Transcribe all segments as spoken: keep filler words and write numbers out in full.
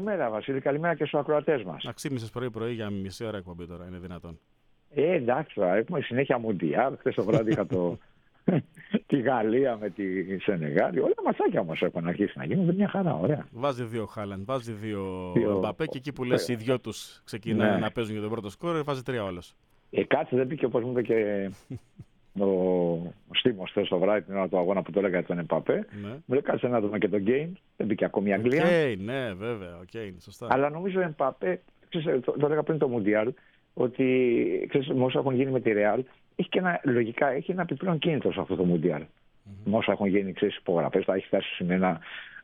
καλημέρα Βασίλη, καλημέρα και στους ακροατές μας. Να ξύπνησες πρωί-πρωί για μισή ώρα εκπομπή τώρα, είναι δυνατόν? Ε, εντάξει, τώρα έχουμε συνέχεια Μουντιάλ. Χθες το βράδυ είχα το... τη Γαλλία με τη Σενεγάλη. Όλα ματσάκια όμως έχουν αρχίσει να γίνονται μια χαρά, ωραία. Βάζει δύο Χάλαντ, βάζει δύο Δύο... Μπαπέ και εκεί που λες οι δυο τους ξεκινάνε ναι. να παίζουν για τον πρώτο σκόρ, βάζει τρία όλος. Ε, κάτσε δεν πήγε όπως μου είπε και ο, ο Στίμος χθες το βράδυ την ώρα του αγώνα που το έλεγα για τον Εμπαπέ. Ναι. Μου λέει κάτσε να δούμε και τον Γκέιν. Δεν πήγε ακόμη η Αγγλία. Γκέιν, ναι, βέβαια, ο Γκέιν, σωστά. Αλλά νομίζω ο Εμπαπέ, ξέρεις, το, το έλεγα πριν το Μουντιάλ, ότι ξέρεις, με όσα έχουν γίνει με τη Ρεάλ, έχει και ένα, λογικά έχει ένα επιπλέον κίνητρο σε αυτό το Μουντιάλ. Mm-hmm. Με όσα έχουν γίνει, ξέρεις, υπογραφές, θα έχει φτάσει σε ένα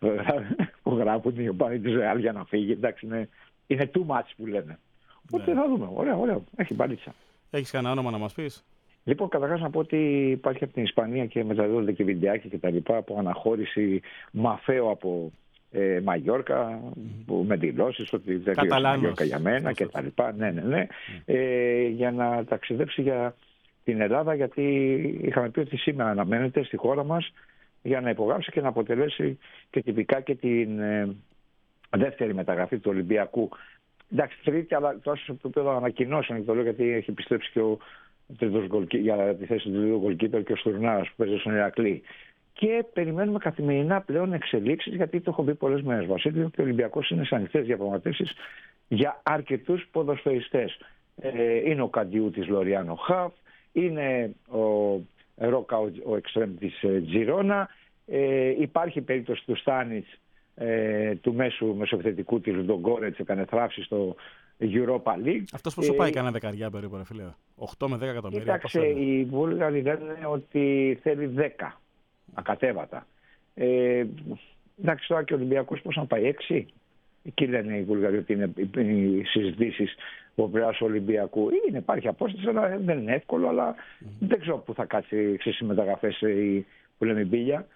που γράφουν οι οπαδοί της Ρεάλ για να φύγει. Εντάξει, είναι, είναι too much που λένε. Οπότε yeah. θα δούμε. Ωραία, ωραία. Έχει μπαλίτσα. Έχεις κανένα όνομα να μας πεις? Λοιπόν, καταρχάς να πω ότι υπάρχει από την Ισπανία και μεταδίδονται και βιντεάκια και τα λοιπά από αναχώρηση Μαφέο από ε, Μαγιόρκα, mm-hmm. με δηλώσεις ότι δεν είναι Μαγιόρκα για μένα και τα λοιπά. Ναι, ναι, ναι. Mm. Ε, για να ταξιδέψει για την Ελλάδα, γιατί είχαμε πει ότι σήμερα αναμένεται στη χώρα μας για να υπογράψει και να αποτελέσει και τυπικά και την ε, δεύτερη μεταγραφή του Ολυμπιακού. Εντάξει, τρίτη, αλλά τόσο σε επίπεδο ανακοινώσεων, και το λέω γιατί έχει επιστρέψει και ο τρίτος γκολκί, για τη θέση του τρίτου γκολκίπερ και ο Στουρνάρας που παίζει στον Ηρακλή. Και περιμένουμε καθημερινά πλέον εξελίξεις, γιατί το έχω πει πολλές μέρες, Βασίλη, ότι ο Ολυμπιακός είναι σε ανοιχτές διαπραγματεύσεις για αρκετούς ποδοσφαιριστές. Ε, είναι ο Καντιούτης Λοριάνο Χαφ, είναι ο Ρόκα, ο εξτρέμ της Τζιρόνα, ε, υπάρχει περίπτωση του Στάνιτς, ε, του μέσου μεσοεπιθετικού της Λουντογκόρετς, έκανε θράψη στο Europa League. Αυτός πόσο ε, πάει κανένα δεκαριά περίπου, φίλε? οκτώ με δέκα εκατομμύρια. Κοίταξε, οι Βούλγαροι λένε ότι θέλει δέκα ακατέβατα. Ε, εντάξει, τώρα και ο Ολυμπιακός πώς να πάει, έξι. Εκεί λένε οι Βούλγαροι ότι είναι οι συζητήσεις ο Βρέας Ολυμπιακού. Είναι, υπάρχει απόσταση, αλλά δεν είναι εύκολο, αλλά mm. δεν ξέρω πού θα κάτσει στις μεταγραφές που λέμε μπίλια.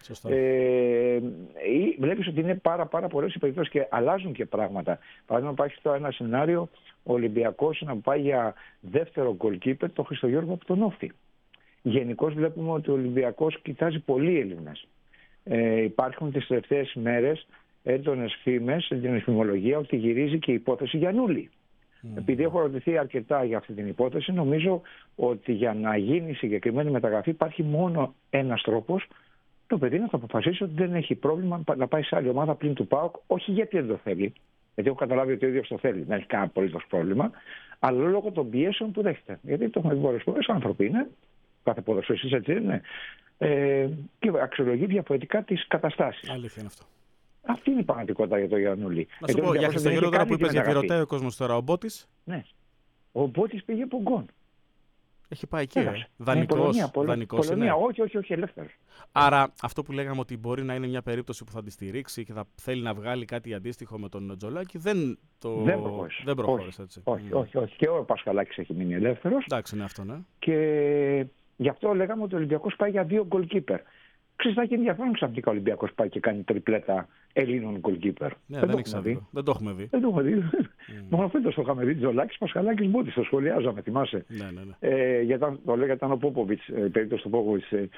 Ε, βλέπεις ότι είναι πάρα, πάρα πολλές οι περιπτώσεις και αλλάζουν και πράγματα. Παράδειγμα, υπάρχει τώρα ένα σενάριο ο Ολυμπιακός να πάει για δεύτερο γκολκίπερ το Χριστογιώργο από τον Όφη. Γενικώς βλέπουμε ότι ο Ολυμπιακός κοιτάζει πολλοί Έλληνες. Ε, υπάρχουν τις τελευταίες μέρες έντονες φήμες στην εφημολογία ότι γυρίζει και η υπόθεση Γιαννούλη. Mm. Επειδή έχω ρωτηθεί αρκετά για αυτή την υπόθεση, νομίζω ότι για να γίνει συγκεκριμένη μεταγραφή υπάρχει μόνο ένας τρόπος. Το παιδί να θα αποφασίσει ότι δεν έχει πρόβλημα να πάει σε άλλη ομάδα πλην του ΠΑΟΚ, όχι γιατί δεν το θέλει, γιατί έχω καταλάβει ότι ο ίδιος το θέλει, δεν έχει κανένα απολύτως πρόβλημα, αλλά λόγω των πιέσεων που δέχεται. Γιατί το έχουμε δει πολλές φορές, άνθρωποι είναι, κάθε ποδοσφαιριστής έτσι είναι, ε, και αξιολογεί διαφορετικά τις καταστάσεις. Αλήθεια είναι αυτό. Αυτή είναι η πραγματικότητα για τον Γιαννούλη. Να σου πω, για Χριστογιώργο τώρα που είπες, γιατί ρωτάει ο κόσμος τώρα, ο Μπότης. Ναι. Ο Μπότης πήγε από γκον. Έχει πάει εκεί, ε. Δανεικός, δανεικός είναι. Όχι, όχι, όχι, ελεύθερος. Άρα αυτό που λέγαμε ότι μπορεί να είναι μια περίπτωση που θα τη στηρίξει και θα θέλει να βγάλει κάτι αντίστοιχο με τον Τζολάκη, δεν το δεν προχώρησε. Δεν προχώρησε έτσι. Όχι, mm. όχι, όχι. Και ο Πασχαλάκης έχει μείνει ελεύθερος. Εντάξει, είναι αυτό, ναι. Και γι' αυτό λέγαμε ότι ο Ολυμπιακός πάει για δύο γκολκίπερ. Ξέρεις, θα έχει ενδιαφέρον ξαφνικά ο Ολυμπιακός πάει και κάνει τριπλέτα Ελλήνων γκολκίπερ. Ναι, δεν, δεν, το δει. δεν το έχουμε δει. Δεν το έχουμε δει. Mm. Μόνο φέτος το είχαμε δει. Τζολάκης, Πασχαλάκης, Μπότης. Το σχολιάζαμε, θυμάσαι. Ναι, ναι, ναι. Ε, γιατί το λέγατε ήταν ο Πόποβιτς, η περίπτωση του Πόποβιτς ε,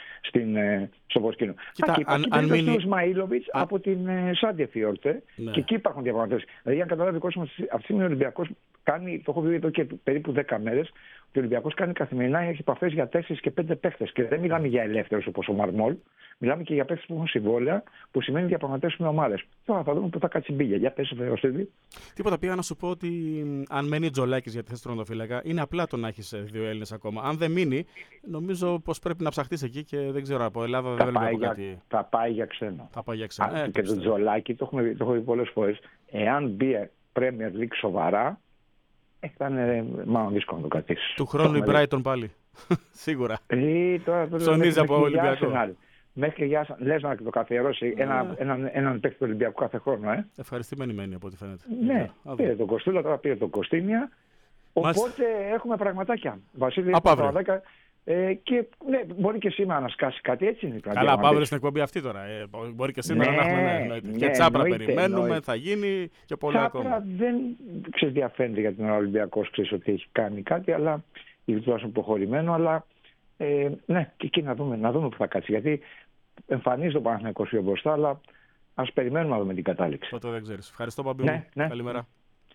στο Βοσκίνο. Κοίτα, και αν, αν μείνει... ο Ισμαήλοβιτς α... από την ε, Σάντια Φιόρτε. Ναι. Και εκεί υπάρχουν διαπραγματεύσεις. Δηλαδή, αν καταλάβει ο κόσμος, αυτή τη στιγμή ο Ολυμπιακός κάνει, το έχω πει εδώ και περίπου δέκα μέρες, ο Ολυμπιακός κάνει καθημερινά, έχει επαφές για τέσσερις και πέντε παίχτες. Και δεν μιλάμε για ελεύθερους όπως ο Μαρμόλ, μιλάμε και για παίχτες που έχουν συμβόλαια, που σημαίνει διαπραγματεύσεις με ομάδες. Τώρα θα δούμε πού θα κάτσει μπίλια. Για πες, Θεοστίδη. Τίποτα, πήγα να σου πω ότι αν μένει Τζολάκης για τη θέση του τερματοφύλακα, είναι απλά το να έχεις δύο Έλληνες ακόμα. Αν δεν μείνει, νομίζω πως πρέπει να ψαχτείς εκεί και δεν ξέρω, από Ελλάδα δεν βλέπω κάτι. Θα πάει για ξένο. Θα πάει για ξένο. Ε, και το Τζολάκη, το, το έχω δει πολλές φορές, εάν μπει Premier League σοβαρά, θα είναι μάλλον δύσκολο να το κρατήσει. Του χρόνου η Brighton πάλι. Σίγουρα. Ε, τώρα, Ψωνίζει από Ολυμπιακό. Μέχρι και για λες να το καθιερώσει έναν ένα, ένα παίκτη του Ολυμπιακού κάθε χρόνο. Ε. Ευχαριστημένη μένει από ό,τι φαίνεται. Ναι, yeah. πήρε τον Κοστούλα, τώρα πήρε τον Κωστίνια. Οπότε Μάλιστα. έχουμε πραγματάκια. Βασίλη, δέκα, ε, και ναι, μπορεί και σήμερα να σκάσει κάτι, έτσι είναι. Καλά, πάμε στην εκπομπή αυτή τώρα. Ε, μπορεί και σήμερα ναι, να έχουμε. Ναι, και ναι, Τσάπρα εννοείται, περιμένουμε, εννοείται. θα γίνει και πολλά Τσάπρα ακόμα. δεν ξεδιαφαίνεται για τον Ολυμπιακό, ξέρει ότι έχει κάνει κάτι, αλλά η τουλάχιστον προχωρημένο. Αλλά ε, ναι, και εκεί να δούμε, να δούμε που θα κάτσει. Γιατί εμφανίζει το Παναθηναϊκό πιο μπροστά, αλλά Ας περιμένουμε να δούμε την κατάληξη. Τότε δεν ξέρεις. Ευχαριστώ, Παμπή. Ναι, ναι. Καλημέρα.